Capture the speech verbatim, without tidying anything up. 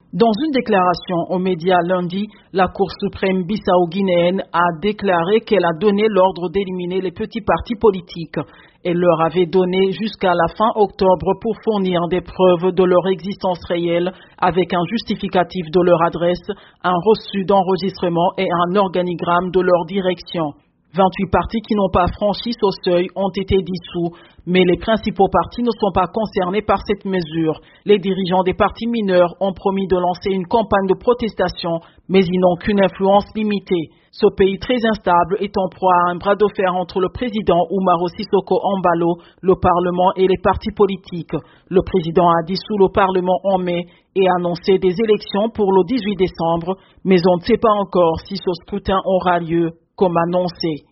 Dans une déclaration aux médias lundi, la Cour suprême bissau-guinéenne a déclaré qu'elle a donné l'ordre d'éliminer les petits partis politiques. Elle leur avait donné jusqu'à la fin octobre pour fournir des preuves de leur existence réelle avec un justificatif de leur adresse, un reçu d'enregistrement et un organigramme de leur direction. vingt-huit partis qui n'ont pas franchi ce seuil ont été dissous, mais les principaux partis ne sont pas concernés par cette mesure. Les dirigeants des partis mineurs ont promis de lancer une campagne de protestation, mais ils n'ont qu'une influence limitée. Ce pays très instable est en proie à un bras de fer entre le président Umaro Sissoco Embalo, le Parlement et les partis politiques. Le président a dissous le Parlement en mai et annoncé des élections pour le dix-huit décembre, mais on ne sait pas encore si ce scrutin aura lieu comme annoncé.